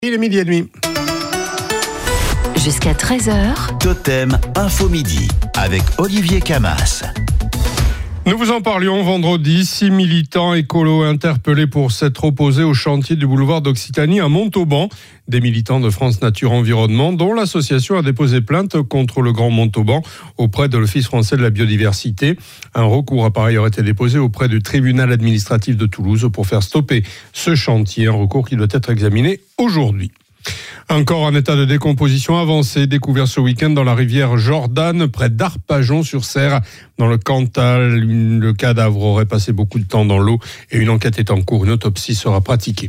Il est 12h30. Jusqu'à 13h. Totem Info Midi avec Olivier Camas. Nous vous en parlions vendredi. 6 militants écolos interpellés pour s'être opposés au chantier du boulevard d'Occitanie à Montauban. Des militants de France Nature Environnement, dont l'association a déposé plainte contre le Grand Montauban auprès de l'Office français de la biodiversité. Un recours a par ailleurs été déposé auprès du tribunal administratif de Toulouse pour faire stopper ce chantier. Un recours qui doit être examiné aujourd'hui. Un corps en état de décomposition avancé découvert ce week-end dans la rivière Jordan, près d'Arpajon-sur-Cère, dans le Cantal. Le cadavre aurait passé beaucoup de temps dans l'eau et une enquête est en cours. Une autopsie sera pratiquée.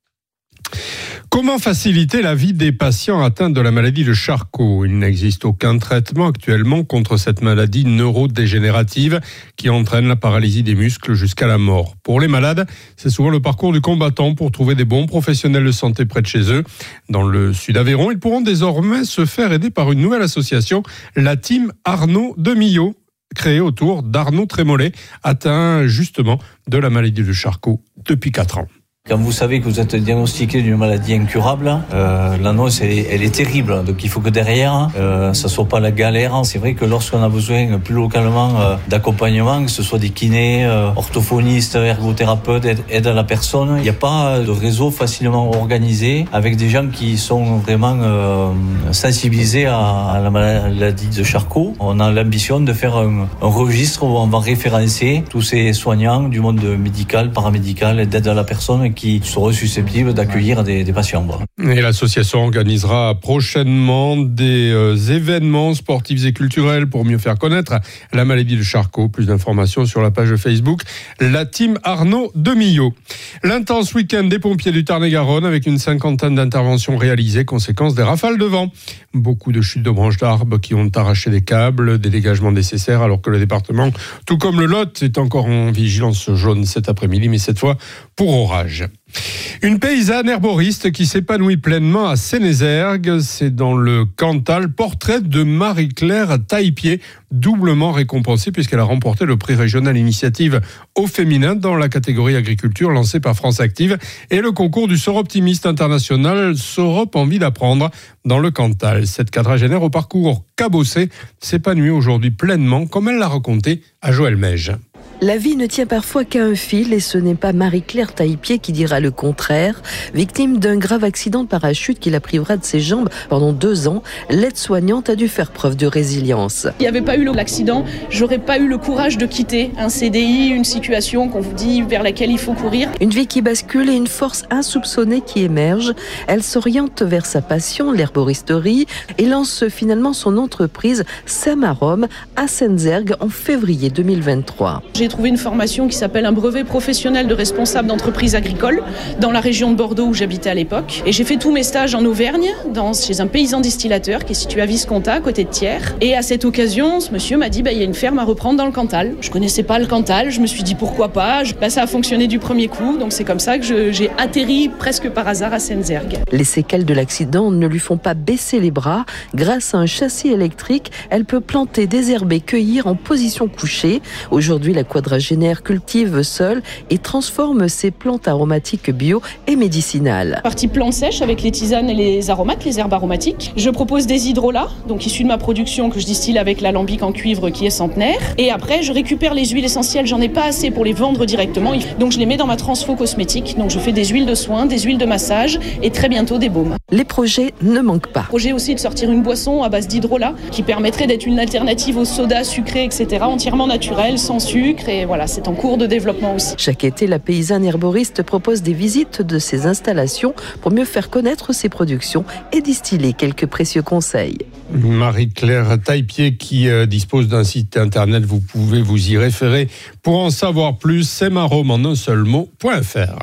Comment faciliter la vie des patients atteints de la maladie de Charcot ? Il n'existe aucun traitement actuellement contre cette maladie neurodégénérative qui entraîne la paralysie des muscles jusqu'à la mort. Pour les malades, c'est souvent le parcours du combattant pour trouver des bons professionnels de santé près de chez eux. Dans le Sud-Aveyron, ils pourront désormais se faire aider par une nouvelle association, la Team Arnaud de Millau, créée autour d'Arnaud Trémollet, atteint justement de la maladie de Charcot depuis 4 ans. Quand vous savez que vous êtes diagnostiqué d'une maladie incurable, l'annonce elle est terrible. Donc il faut que derrière, ça soit pas la galère. C'est vrai que lorsqu'on a besoin plus localement d'accompagnement, que ce soit des kinés, orthophonistes, ergothérapeutes, aide à la personne, il n'y a pas de réseau facilement organisé avec des gens qui sont vraiment sensibilisés à la maladie de Charcot. On a l'ambition de faire un registre où on va référencer tous ces soignants du monde médical, paramédical, d'aide à la personne qui seront susceptibles d'accueillir des patients. Et l'association organisera prochainement des événements sportifs et culturels pour mieux faire connaître la maladie de Charcot. Plus d'informations sur la page Facebook La Team Arnaud de Millau. L'intense week-end des pompiers du Tarn-et-Garonne avec une 50aine d'interventions réalisées, conséquence des rafales de vent. Beaucoup de chutes de branches d'arbres qui ont arraché des câbles, des dégagements nécessaires, alors que le département, tout comme le Lot, est encore en vigilance jaune cet après-midi, mais cette fois pour orage. Une paysanne herboriste qui s'épanouit pleinement à Sénézergues, c'est dans le Cantal. Portrait de Marie-Claire Taillepied, doublement récompensée puisqu'elle a remporté le prix régional initiative au féminin dans la catégorie agriculture lancé par France Active et le concours du Soroptimiste international Sorop Envie d'apprendre dans le Cantal. Cette quadragénaire au parcours cabossé s'épanouit aujourd'hui pleinement comme elle l'a raconté à Joël Meige. La vie ne tient parfois qu'à un fil et ce n'est pas Marie-Claire Taillepied qui dira le contraire. Victime d'un grave accident de parachute qui la privera de ses jambes pendant 2 ans, l'aide-soignante a dû faire preuve de résilience. Il n'y avait pas eu l'accident, j'aurais pas eu le courage de quitter un CDI, une situation qu'on vous dit vers laquelle il faut courir. Une vie qui bascule et une force insoupçonnée qui émerge. Elle s'oriente vers sa passion, l'herboristerie, et lance finalement son entreprise Samarom à Sénézergues en février 2023. J'ai trouvé une formation qui s'appelle un brevet professionnel de responsable d'entreprise agricole dans la région de Bordeaux où j'habitais à l'époque. Et j'ai fait tous mes stages en Auvergne, chez un paysan distillateur qui est situé à Viscontat, à côté de Thiers. Et à cette occasion, ce monsieur m'a dit il y a une ferme à reprendre dans le Cantal. Je connaissais pas le Cantal, je me suis dit pourquoi pas. Ça a fonctionné du premier coup, donc c'est comme ça que j'ai atterri presque par hasard à Sénézergues. Les séquelles de l'accident ne lui font pas baisser les bras. Grâce à un châssis électrique, elle peut planter, désherber, cueillir en position couchée. Aujourd'hui, la quadragénaire cultive seule et transforme ses plantes aromatiques bio et médicinales. Partie plantes sèches avec les tisanes et les aromates, les herbes aromatiques. Je propose des hydrolats, donc issus de ma production que je distille avec l'alambic en cuivre qui est centenaire. Et après, je récupère les huiles essentielles. J'en ai pas assez pour les vendre directement, donc je les mets dans ma transfo cosmétique. Donc je fais des huiles de soin, des huiles de massage et très bientôt des baumes. Les projets ne manquent pas. Projet aussi de sortir une boisson à base d'hydrolat qui permettrait d'être une alternative au soda sucré, etc. entièrement naturel, sans sucre. Et voilà, c'est en cours de développement aussi. Chaque été, la paysanne herboriste propose des visites de ses installations pour mieux faire connaître ses productions et distiller quelques précieux conseils. Marie-Claire Taillepied qui dispose d'un site internet, vous pouvez vous y référer pour en savoir plus, samarom en un seul mot.fr.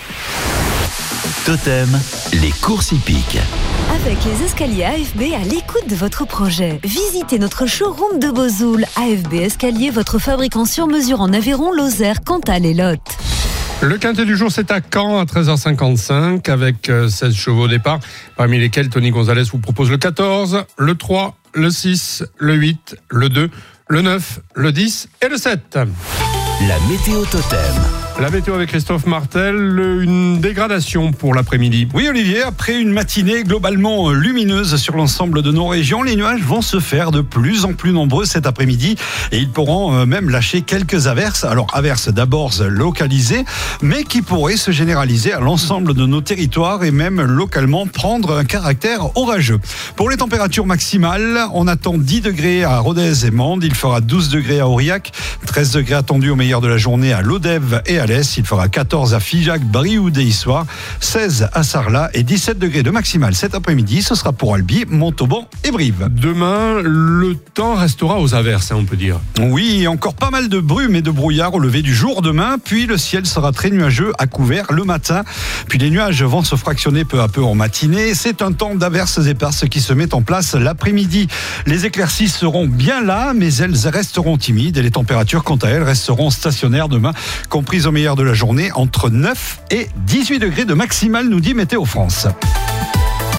Totem, les courses hippiques. Avec les escaliers AFB à l'écoute de votre projet. Visitez notre showroom de Vesoul. AFB Escalier, votre fabricant sur mesure en Aveyron, Lozère, Cantal et Lot. Le quintet du jour, c'est à Caen à 13h55 avec 16 chevaux au départ, parmi lesquels Tony Gonzalez vous propose le 14, le 3, le 6, le 8, le 2, le 9, le 10 et le 7. La météo Totem. La météo avec Christophe Martel, une dégradation pour l'après-midi. Oui Olivier, après une matinée globalement lumineuse sur l'ensemble de nos régions, les nuages vont se faire de plus en plus nombreux cet après-midi et ils pourront même lâcher quelques averses. Alors averses d'abord localisées, mais qui pourraient se généraliser à l'ensemble de nos territoires et même localement prendre un caractère orageux. Pour les températures maximales, on attend 10 degrés à Rodez et Mende, il fera 12 degrés à Aurillac, 13 degrés attendus au meilleur de la journée à Lodève et à l'Est, il fera 14 à Figeac, Brioude et Issoire, 16 à Sarlat et 17 degrés de maximale cet après-midi, ce sera pour Albi, Montauban et Brive. Demain, le temps restera aux averses, on peut dire. Oui, encore pas mal de brume et de brouillard au lever du jour demain, puis le ciel sera très nuageux à couvert le matin, puis les nuages vont se fractionner peu à peu en matinée, c'est un temps d'averses éparses qui se met en place l'après-midi. Les éclaircies seront bien là, mais elles resteront timides et les températures quant à elles resteront stationnaires demain, comprises au meilleur de la journée entre 9 et 18 degrés de maximale, nous dit Météo France.